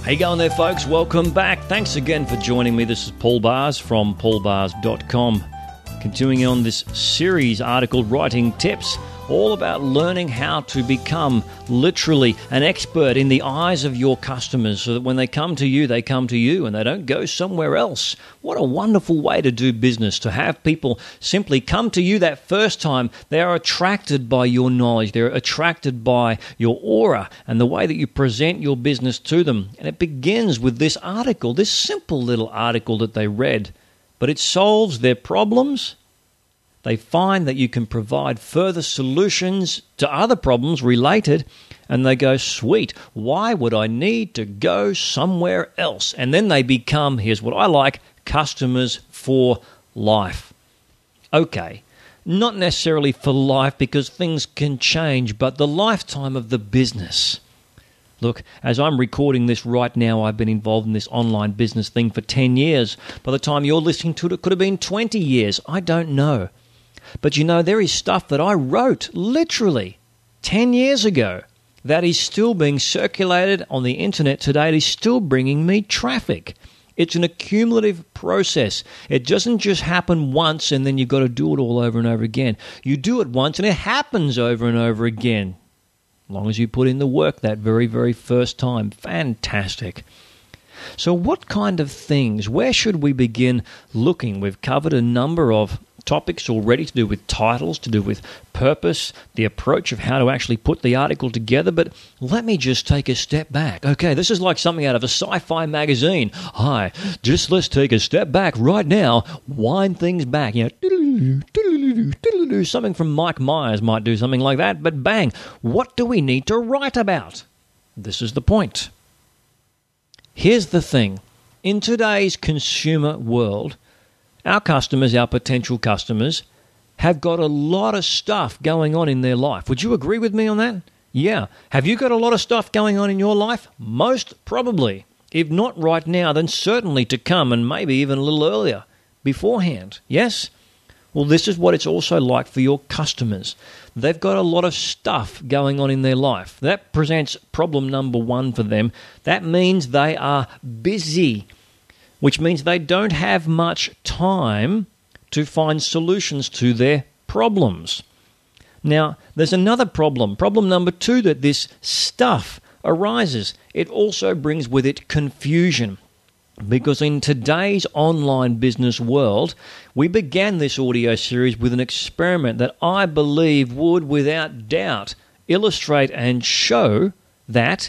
How you going there, folks? Welcome back. Thanks again for joining me. This is Paul Bars from paulbars.com. Continuing on this series article, Writing Tips, all about learning how to become literally an expert in the eyes of your customers so that when they come to you and they don't go somewhere else. What a wonderful way to do business, to have people simply come to you that first time. They are attracted by your knowledge. They're attracted by your aura and the way that you present your business to them. And it begins with this article, this simple little article that they read. But it solves their problems. They find that you can provide further solutions to other problems related, and they go, sweet, why would I need to go somewhere else? And then they become, here's what I like, customers for life. Okay, not necessarily for life because things can change, but the lifetime of the business. Look, as I'm recording this right now, I've been involved in this online business thing for 10 years. By the time you're listening to it, it could have been 20 years. I don't know. But you know, there is stuff that I wrote literally 10 years ago that is still being circulated on the internet today. It is still bringing me traffic. It's an accumulative process. It doesn't just happen once and then you've got to do it all over and over again. You do it once and it happens over and over again. As long as you put in the work that very, very first time. Fantastic. So what kind of things, where should we begin looking? We've covered a number of topics already to do with titles, to do with purpose, the approach of how to actually put the article together, but let me just take a step back. Okay, this is like something out of a sci-fi magazine. Hi, just let's take a step back right now, wind things back, something from Mike Myers might do something like that, but bang, what do we need to write about? This is the point. Here's the thing. In today's consumer world, our customers, our potential customers, have got a lot of stuff going on in their life. Would you agree with me on that? Yeah. Have you got a lot of stuff going on in your life? Most probably. If not right now, then certainly to come, and maybe even a little earlier, beforehand. Yes? Well, this is what it's also like for your customers. They've got a lot of stuff going on in their life. That presents problem number one for them. That means they are busy, which means they don't have much time to find solutions to their problems. Now, there's another problem. Problem number two, that this stuff arises. It also brings with it confusion. Because in today's online business world, we began this audio series with an experiment that I believe would, without doubt, illustrate and show that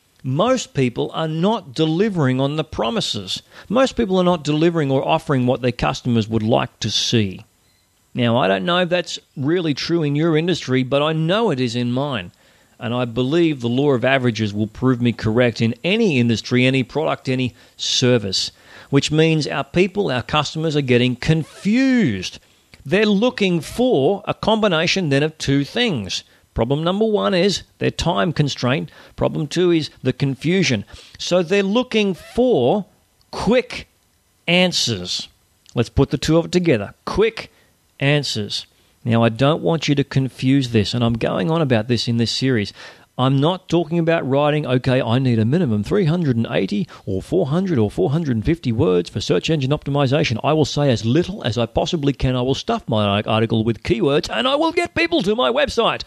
most people are not delivering on the promises. Most people are not delivering or offering what their customers would like to see. Now, I don't know if that's really true in your industry, but I know it is in mine. And I believe the law of averages will prove me correct in any industry, any product, any service, which means our people, our customers are getting confused. They're looking for a combination then of two things. Problem number one is their time constraint. Problem two is the confusion. So they're looking for quick answers. Let's put the two of it together. Quick answers. Now, I don't want you to confuse this, and I'm going on about this in this series. I'm not talking about writing, okay, I need a minimum 380 or 400 or 450 words for search engine optimization. I will say as little as I possibly can. I will stuff my article with keywords, and I will get people to my website.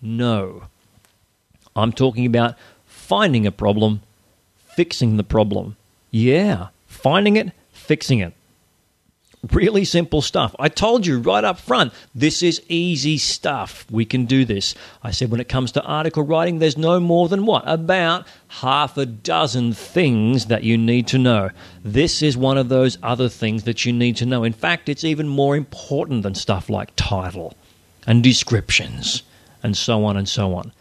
No. I'm talking about finding a problem, fixing the problem. Yeah, finding it, fixing it. Really simple stuff. I told you right up front, this is easy stuff. We can do this. I said when it comes to article writing, there's no more than what? About half a dozen things that you need to know. This is one of those other things that you need to know. In fact, it's even more important than stuff like title and descriptions and so on and so on.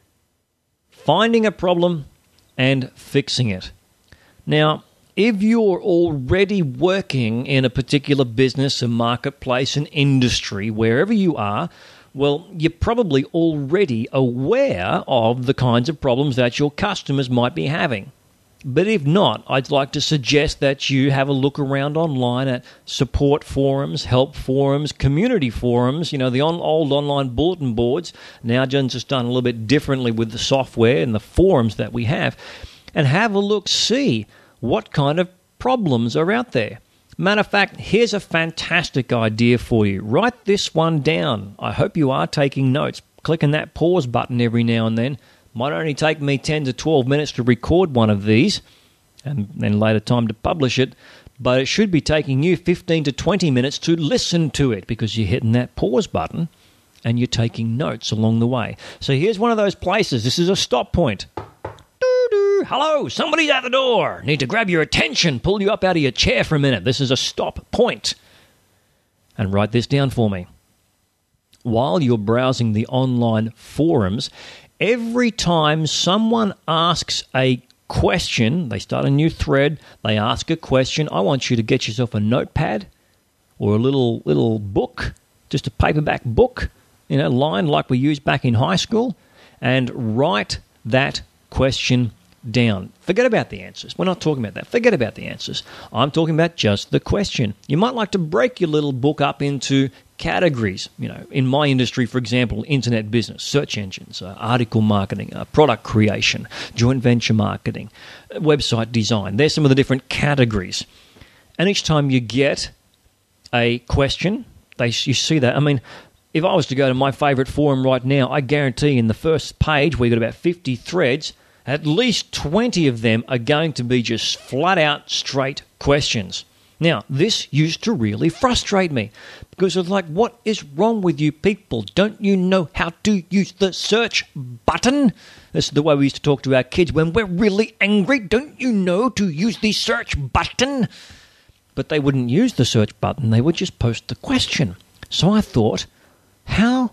Finding a problem and fixing it. Now, if you're already working in a particular business, a marketplace, an industry, wherever you are, well, you're probably already aware of the kinds of problems that your customers might be having. But if not, I'd like to suggest that you have a look around online at support forums, help forums, community forums, the old online bulletin boards. Now just done a little bit differently with the software and the forums that we have. and have a look, see what kind of problems are out there. Matter of fact, here's a fantastic idea for you. Write this one down. I hope you are taking notes. Clicking that pause button every now and then might only take me 10 to 12 minutes to record one of these and then later time to publish it, but it should be taking you 15 to 20 minutes to listen to it because you're hitting that pause button and you're taking notes along the way. So here's one of those places. This is a stop point. Hello, somebody's at the door. Need to grab your attention, pull you up out of your chair for a minute. This is a stop point. And write this down for me. While you're browsing the online forums, every time someone asks a question, they start a new thread, they ask a question, I want you to get yourself a notepad or a little book, just a paperback book, line like we used back in high school, and write that question down. Forget about the answers. We're not talking about that. Forget about the answers. I'm talking about just the question. You might like to break your little book up into categories. In my industry, for example, internet business, search engines, article marketing, product creation, joint venture marketing, website design. There's some of the different categories. And each time you get a question, you see that. I mean, if I was to go to my favorite forum right now, I guarantee in the first page where you've got about 50 threads, at least 20 of them are going to be just flat-out straight questions. Now, this used to really frustrate me because it's like, what is wrong with you people? Don't you know how to use the search button? This is the way we used to talk to our kids when we're really angry. Don't you know to use the search button? But they wouldn't use the search button. They would just post the question. So I thought, how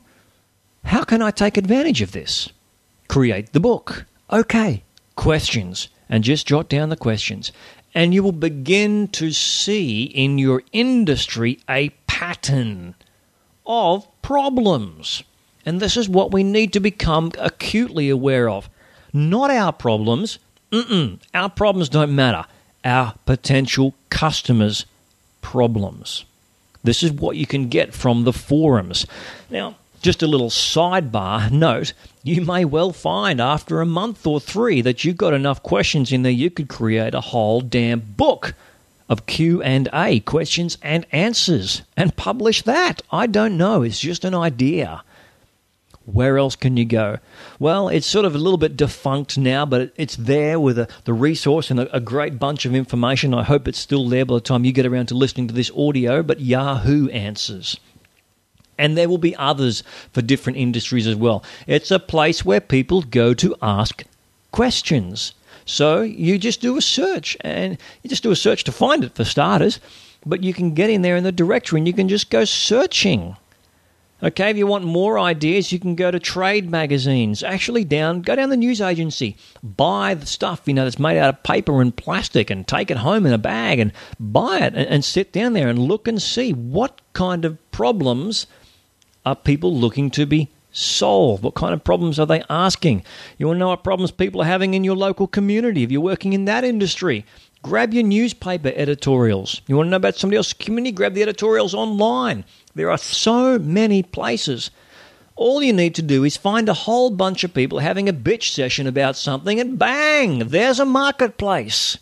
can I take advantage of this? Create the book. Okay, questions, and just jot down the questions. And you will begin to see in your industry a pattern of problems. And this is what we need to become acutely aware of. Not our problems. Our problems don't matter. Our potential customers' problems. This is what you can get from the forums. Now, just a little sidebar note, you may well find after a month or 3 that you've got enough questions in there you could create a whole damn book of Q&A, questions and answers, and publish that. I don't know. It's just an idea. Where else can you go? Well, it's sort of a little bit defunct now, but it's there with the resource and a great bunch of information. I hope it's still there by the time you get around to listening to this audio, but Yahoo Answers. And there will be others for different industries as well. It's a place where people go to ask questions. So you just do a search, and you just do a search to find it for starters, but you can get in there in the directory and you can just go searching. Okay, if you want more ideas, you can go to trade magazines. Actually, go down the news agency. Buy the stuff, that's made out of paper and plastic and take it home in a bag and buy it and sit down there and look and see what kind of problems are people looking to be solved? What kind of problems are they asking? You want to know what problems people are having in your local community if you're working in that industry? Grab your newspaper editorials. You want to know about somebody else's community? Grab the editorials online. There are so many places. All you need to do is find a whole bunch of people having a bitch session about something and bang, there's a marketplace.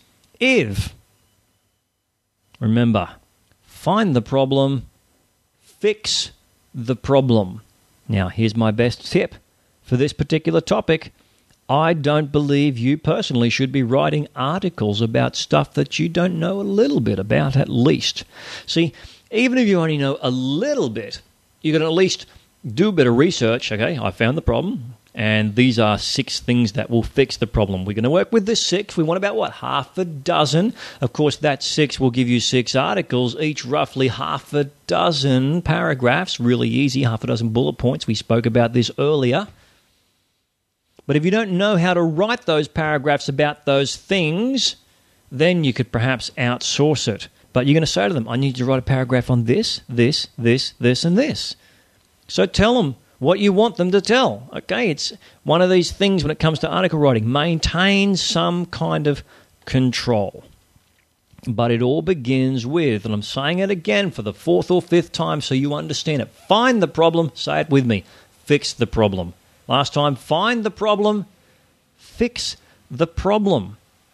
Remember, find the problem, fix the problem. Now, here's my best tip for this particular topic. I don't believe you personally should be writing articles about stuff that you don't know a little bit about at least. See, even if you only know a little bit, you can at least do a bit of research. Okay, I found the problem, and these are 6 things that will fix the problem. We're going to work with the 6. We want about, half a dozen. Of course, that 6 will give you 6 articles, each roughly half a dozen paragraphs. Really easy, half a dozen bullet points. We spoke about this earlier. But if you don't know how to write those paragraphs about those things, then you could perhaps outsource it. But you're going to say to them, I need you to write a paragraph on this, this, this, this, and this. So tell them what you want them to tell. Okay, it's one of these things when it comes to article writing. Maintain some kind of control. But it all begins with, and I'm saying it again for the 4th or 5th time so you understand it, find the problem, say it with me, fix the problem. Last time, find the problem, fix the problem.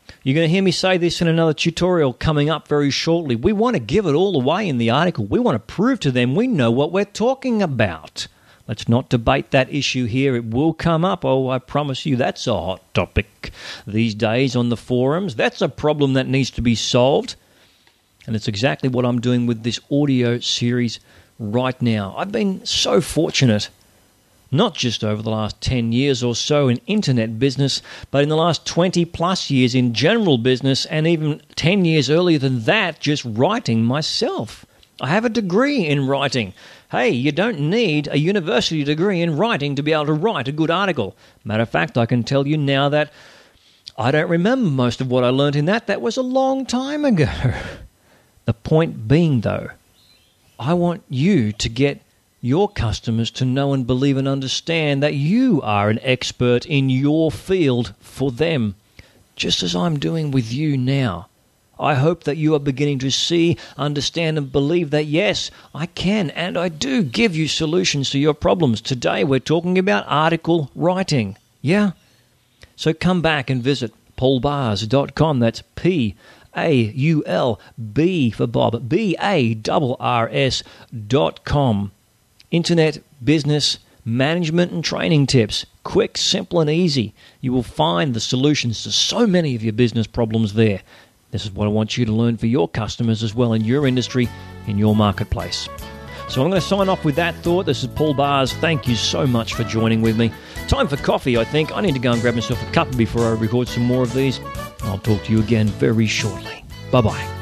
You're going to hear me say this in another tutorial coming up very shortly. We want to give it all away in the article. We want to prove to them we know what we're talking about. Let's not debate that issue here. It will come up. Oh, I promise you that's a hot topic these days on the forums. That's a problem that needs to be solved. And it's exactly what I'm doing with this audio series right now. I've been so fortunate, not just over the last 10 years or so in internet business, but in the last 20 plus years in general business, and even 10 years earlier than that, just writing myself. I have a degree in writing. Hey, you don't need a university degree in writing to be able to write a good article. Matter of fact, I can tell you now that I don't remember most of what I learned in that. That was a long time ago. The point being, though, I want you to get your customers to know and believe and understand that you are an expert in your field for them, just as I'm doing with you now. I hope that you are beginning to see, understand, and believe that, yes, I can and I do give you solutions to your problems. Today we're talking about article writing. Yeah? So come back and visit paulbars.com. That's P-A-U-L-B for Bob, B-A-R-R-S.com. Internet business management and training tips. Quick, simple, and easy. You will find the solutions to so many of your business problems there. This is what I want you to learn for your customers as well in your industry, in your marketplace. So I'm going to sign off with that thought. This is Paul Bars. Thank you so much for joining with me. Time for coffee, I think. I need to go and grab myself a cup before I record some more of these. I'll talk to you again very shortly. Bye-bye.